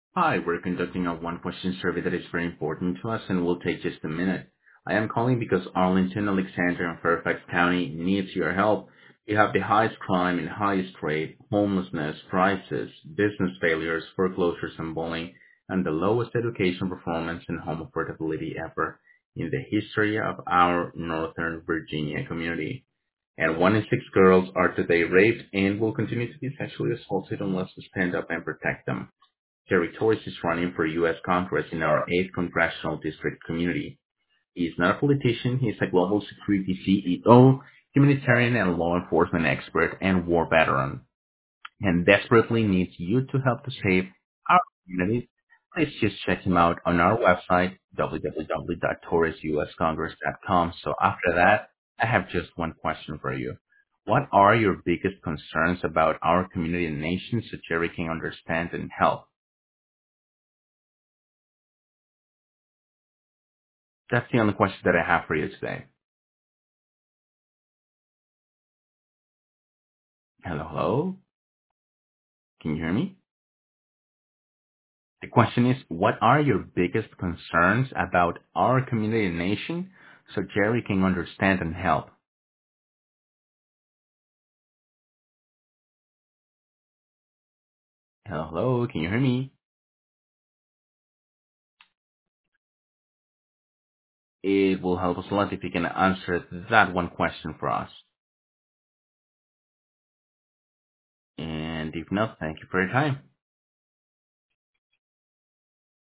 Hi, we're conducting a one-question survey that is very important to us and will take just a minute. I am calling because Arlington, Alexander, and Fairfax County needs your help. We have the highest crime and highest rate, homelessness, prices, business failures, foreclosures, and bullying, and the lowest education performance and home affordability ever in the history of our Northern Virginia community. And 1 in 6 girls are today raped and will continue to be sexually assaulted unless we stand up and protect them. Terry Torres is running for U.S. Congress in our 8th Congressional District community. He is not a politician. He is a global security CEO, humanitarian and law enforcement expert, and war veteran, and desperately needs you to help to save our communities. Please just check him out on our website, www.torresuscongress.com. So after that, I have just one question for you. What are your biggest concerns about our community and nation so Jerry can understand and help? That's the only question that I have for you today. Hello, hello? Can you hear me? The question is, what are your biggest concerns about our community and nation so Jerry can understand and help? Hello, hello? Can you hear me? It will help us a lot if you can answer that one question for us. And if not, thank you for your time.